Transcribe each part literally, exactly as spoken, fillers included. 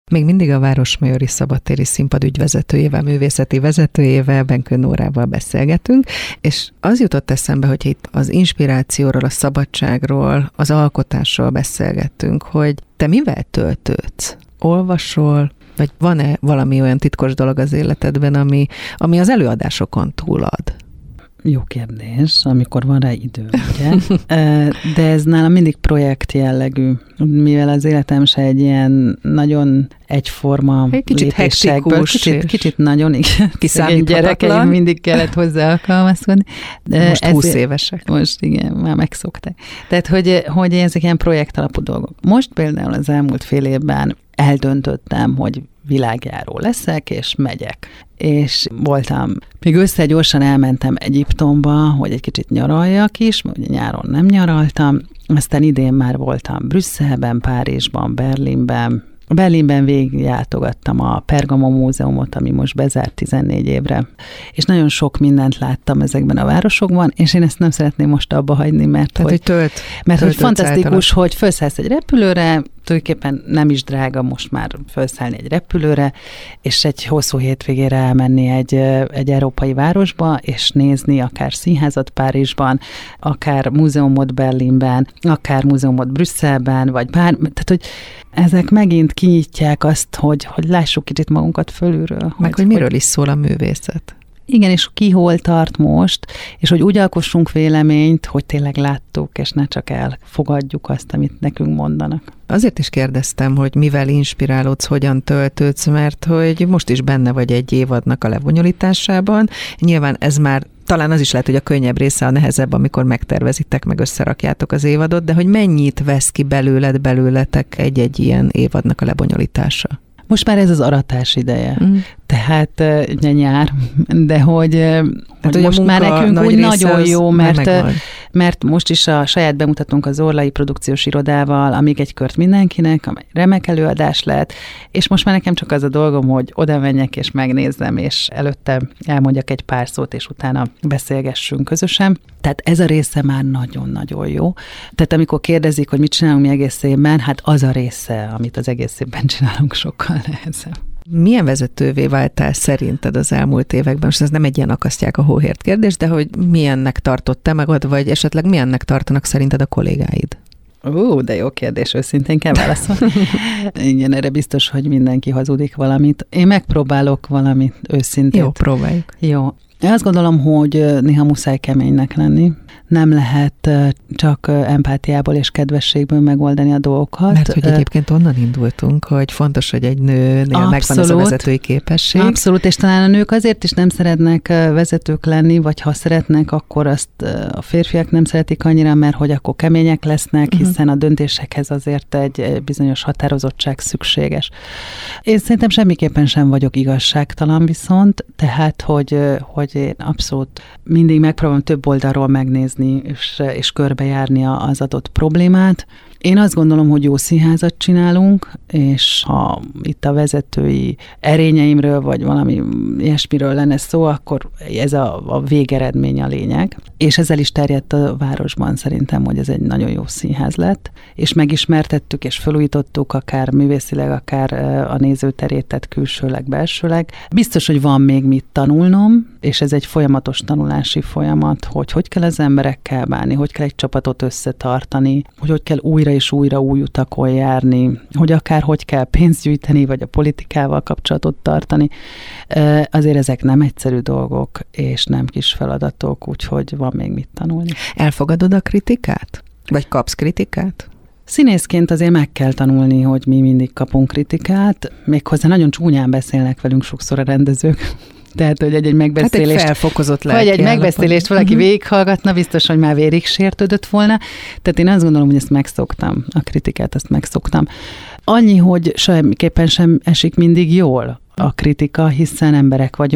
Még mindig a Városmajori Szabadtéri Színpad ügyvezetőjével, művészeti vezetőjével, Benkő Nórával beszélgetünk, és az jutott eszembe, hogy itt az inspirációról, a szabadságról, az alkotásról beszélgettünk, hogy te mivel töltődsz? Olvasol, vagy van-e valami olyan titkos dolog az életedben, ami, ami az előadásokon túlad? Jó kérdés, amikor van rá idő, ugye? De ez nálam mindig projekt jellegű, mivel az életem se egy ilyen nagyon egyforma egy kicsit lépésekből, kicsit, kicsit nagyon, igen, gyerekeim mindig kellett hozzá alkalmazkodni. De most húsz évesek. Most igen, már megszokták. Tehát, hogy, hogy ezek ilyen projekt alapú dolgok. Most például az elmúlt fél évben eldöntöttem, hogy világjáró leszek, és megyek. És voltam, még össze gyorsan elmentem Egyiptomba, hogy egy kicsit nyaraljak is, ugye nyáron nem nyaraltam, aztán idén már voltam Brüsszelben, Párizsban, Berlinben. Berlinben végigjátogattam a Pergamon múzeumot, ami most bezárt tizennégy évre, és nagyon sok mindent láttam ezekben a városokban, és én ezt nem szeretném most abba hagyni, mert Tehát, hogy, tölt, mert hogy fantasztikus, hogy felszállsz egy repülőre, tulajdonképpen nem is drága most már felszállni egy repülőre, és egy hosszú hétvégére elmenni egy, egy európai városba, és nézni akár színházat Párizsban, akár múzeumot Berlinben, akár múzeumot Brüsszelben, vagy bár, tehát hogy ezek megint kinyitják azt, hogy, hogy lássuk kicsit magunkat fölülről. Meg hogy, hogy miről is szól a művészet. Igen, és ki hol tart most, és hogy úgy alkossunk véleményt, hogy tényleg láttuk, és ne csak elfogadjuk azt, amit nekünk mondanak. Azért is kérdeztem, hogy mivel inspirálódsz, hogyan töltődsz, mert hogy most is benne vagy egy évadnak a lebonyolításában. Nyilván ez már talán az is lehet, hogy a könnyebb része, a nehezebb, amikor megtervezitek, meg összerakjátok az évadot, de hogy mennyit vesz ki belőled, belőletek egy-egy ilyen évadnak a lebonyolítása? Most már ez az aratás ideje, mm. tehát ugye nyár, de hogy, hát, hogy most már nekünk úgy nagyon jó, mert, mert most is a saját bemutatónk az Orlai Produkciós Irodával, amíg egy kört mindenkinek, amely remek előadás lett, és most már nekem csak az a dolgom, hogy oda menjek és megnézzem, és előtte elmondjak egy pár szót, és utána beszélgessünk közösen. Tehát ez a része már nagyon-nagyon jó. Tehát amikor kérdezik, hogy mit csinálunk mi egész évben, hát az a része, amit az egész évben csinálunk, sokkal nehezebb. Milyen vezetővé váltál szerinted az elmúlt években? Most ez nem egy ilyen akasztják a hóhért kérdés, de hogy milyennek tartott te magad, vagy esetleg milyennek tartanak szerinted a kollégáid? Ó, de jó kérdés, őszintén kell válaszolni. Igen, erre biztos, hogy mindenki hazudik valamit. Én megpróbálok valamit őszintén. Jó, próbáljuk. Jó. Én azt gondolom, hogy néha muszáj keménynek lenni. Nem lehet csak empátiából és kedvességből megoldani a dolgokat. Mert hogy egyébként onnan indultunk, hogy fontos, hogy egy nőnél abszolút, megvan ez a vezetői képesség. Abszolút, és talán a nők azért is nem szeretnek vezetők lenni, vagy ha szeretnek, akkor azt a férfiak nem szeretik annyira, mert hogy akkor kemények lesznek, uh-huh. hiszen a döntésekhez azért egy bizonyos határozottság szükséges. Én szerintem semmiképpen sem vagyok igazságtalan viszont, tehát, hogy, hogy én abszolút mindig megpróbálom több oldalról megnézni, és, és körbejárni az adott problémát. Én azt gondolom, hogy jó színházat csinálunk, és ha itt a vezetői erényeimről, vagy valami ilyesmiről lenne szó, akkor ez a, a végeredmény a lényeg. És ezzel is terjedt a városban szerintem, hogy ez egy nagyon jó színház lett, és megismertettük, és felújítottuk akár művészileg, akár a nézőterét, tehát külsőleg, belsőleg. Biztos, hogy van még mit tanulnom, és ez egy folyamatos tanulási folyamat, hogy hogy kell az emberekkel bánni, hogy kell egy csapatot összetartani, hogy hogy kell újra és újra új utakon járni, hogy akár hogy kell pénzt gyűjteni, vagy a politikával kapcsolatot tartani. Azért ezek nem egyszerű dolgok, és nem kis feladatok, úgyhogy van még mit tanulni. Elfogadod a kritikát? Vagy kapsz kritikát? Színészként azért meg kell tanulni, hogy mi mindig kapunk kritikát, méghozzá nagyon csúnyán beszélnek velünk sokszor a rendezők. Tehát, hogy egy-egy megbeszélést, hát egy felfokozott lelki vagy egy megbeszélést valaki uh-huh. végighallgatna, biztos, hogy már vérig sértődött volna. Tehát én azt gondolom, hogy ezt megszoktam, a kritikát azt megszoktam. Annyi, hogy semmiképpen sem esik mindig jól a kritika, hiszen emberek vagyunk,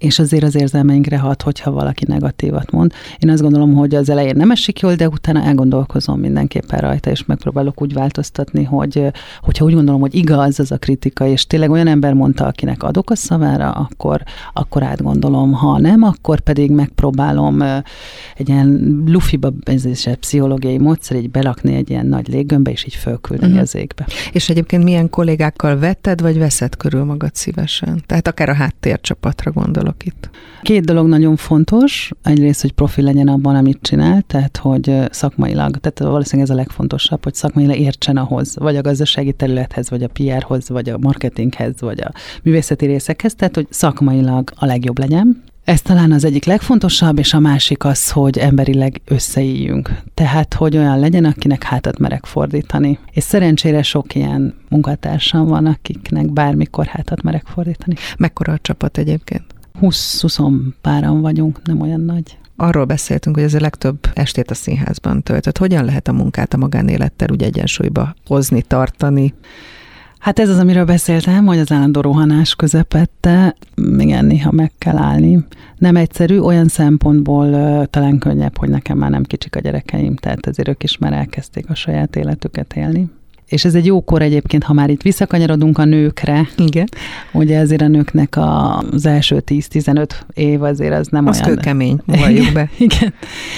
és azért az érzelmeinkre hat, hogyha valaki negatívat mond. Én azt gondolom, hogy az elején nem esik jól, de utána elgondolkozom mindenképpen rajta, és megpróbálok úgy változtatni, hogy hogyha úgy gondolom, hogy igaz az a kritika, és tényleg olyan ember mondta, akinek adok a szavára, akkor, akkor átgondolom. Ha nem, akkor pedig megpróbálom egy ilyen lufiba, ez is egy pszichológiai módszer, így belakni egy ilyen nagy léggömbbe, és így fölküldeni uh-huh. az égbe. És egyébként milyen kollégákkal vetted, vagy veszed körül magad szívesen? Tehát akár a háttércsapatra gondolok itt. Két dolog nagyon fontos. Egyrészt, hogy profi legyen abban, amit csinál, tehát hogy szakmailag, tehát valószínűleg ez a legfontosabb, hogy szakmailag értsen ahhoz, vagy a gazdasági területhez, vagy a pé erhez, vagy a marketinghez, vagy a művészeti részekhez, tehát hogy szakmailag a legjobb legyen. Ez talán az egyik legfontosabb, és a másik az, hogy emberileg összeíjjünk. Tehát, hogy olyan legyen, akinek hátat merek fordítani. És szerencsére sok ilyen munkatársam van, akiknek bármikor hátat merek fordítani. Mekkora a csapat egyébként? húsz-húsz páran vagyunk, nem olyan nagy. Arról beszéltünk, hogy ez a legtöbb estét a színházban töltött. Hogyan lehet a munkát a magánélettel úgy egyensúlyba hozni, tartani? Hát ez az, amiről beszéltem, hogy az állandó rohanás közepette, igen, néha meg kell állni. Nem egyszerű, olyan szempontból uh, talán könnyebb, hogy nekem már nem kicsik a gyerekeim, tehát ezért ők is már elkezdték a saját életüket élni. És ez egy jó kor egyébként, ha már itt visszakanyarodunk a nőkre. Igen. Ugye azért a nőknek az első tíz-tizenöt év azért az nem az olyan... Az kőkemény, valljuk be. Igen.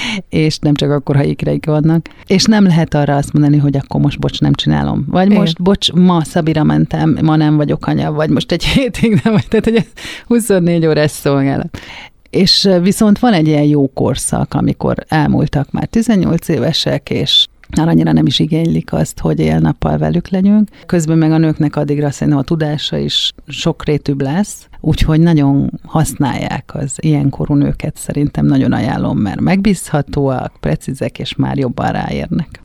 És nem csak akkor, ha ikreik vannak. És nem lehet arra azt mondani, hogy akkor most bocs, nem csinálom. Vagy igen. most bocs, ma Szabira mentem, ma nem vagyok anya, vagy most egy hétig nem vagy. Tehát, hogy ez huszonnégy órás szolgálat. És viszont van egy ilyen jó korszak, amikor elmúltak már tizennyolc évesek, és már annyira nem is igénylik azt, hogy éjjel-nappal velük legyünk. Közben meg a nőknek addigra szerintem a tudása is sokrétűbb lesz, úgyhogy nagyon használják az ilyenkorú nőket, szerintem nagyon ajánlom, mert megbízhatóak, precízek, és már jobban ráérnek.